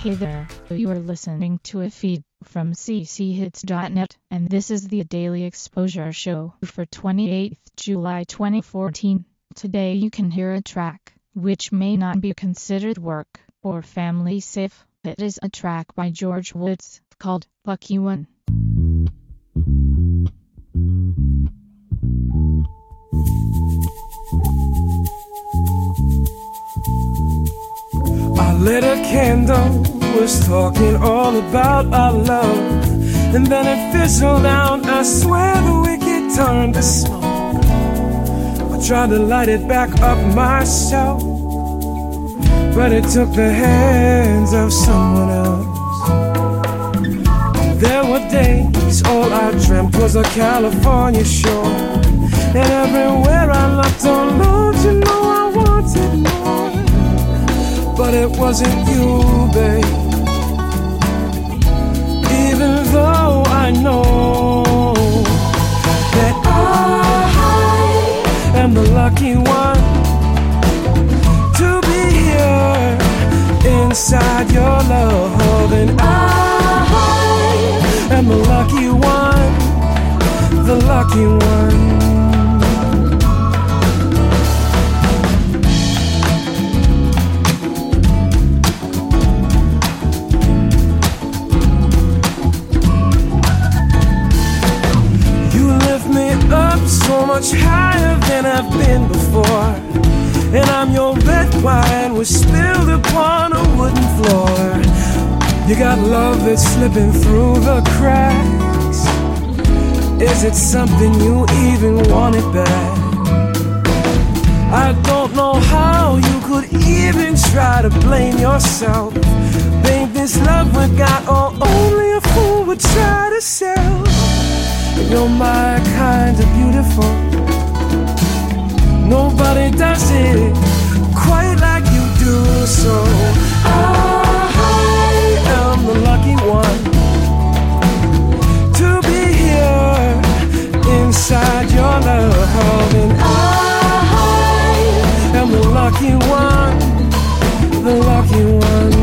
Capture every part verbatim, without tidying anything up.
Hey there, you are listening to a feed from c c hits dot net, and this is the Daily Exposure Show for twenty-eighth of July twenty fourteen. Today you can hear a track which may not be considered work or family safe. It is a track by George Woods called Lucky One. I lit a candle, was talking all about our love, and then it fizzled out. I swear the wicked turned to smoke. I tried to light it back up myself, but it took the hands of someone else. And there were days all I dreamt was a California shore, and everywhere I looked, oh Lord, you know I wanted more. But it wasn't you, babe. Even though I know that I am the lucky one to be here inside your love, and I am the lucky one, the lucky one. So much higher than I've been before, and I'm your red wine was spilled upon a wooden floor. You got love that's slipping through the cracks. Is it something you even wanted back? I don't know how you could even try to blame yourself. Babe, this love we got, oh, only a fool would try to sell. You're my kind of beautiful. Nobody does it quite like you do. So I am the lucky one to be here inside your love, and I am the lucky one, the lucky one.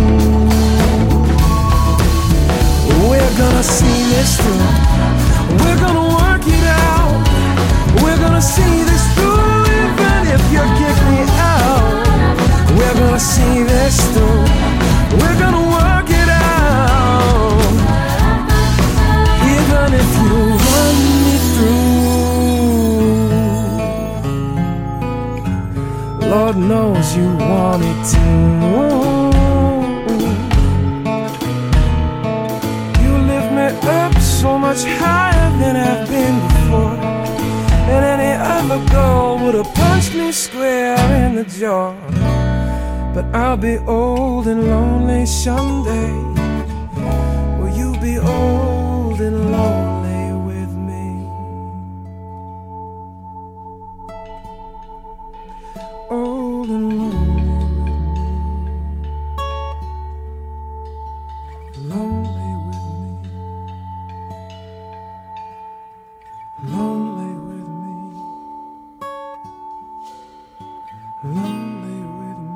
We're gonna see this through. We're gonna work it out. We're gonna see this through, even if you kick me out. We're gonna see this through. We're gonna work it out, even if you run me through. Lord knows you want it to. You lift me up so much higher than I've been before, and any other girl would have punched me square in the jaw. But I'll be old and lonely someday. Will you be old and lonely with me? Old and lonely with me. Lonely with me. Lonely with me, lonely with me.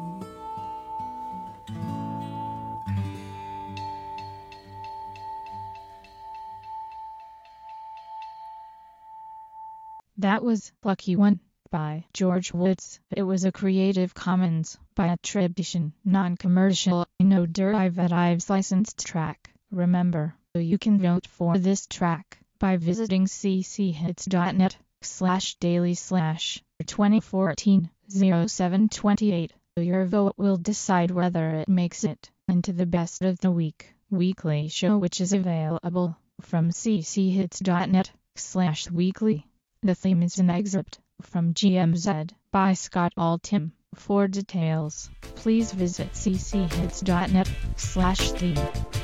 That was Lucky One by George Woods. It was a Creative Commons by attribution, non-commercial, no derivatives licensed track. Remember, you can vote for this track by visiting c c hits dot net slash daily slash twenty fourteen oh seven twenty-eight. Your vote will decide whether it makes it into the best of the week weekly show, which is available from c c hits dot net slash weekly. The theme is an excerpt from G M Z by Scott Altham. For details, please visit c c hits dot net slash theme.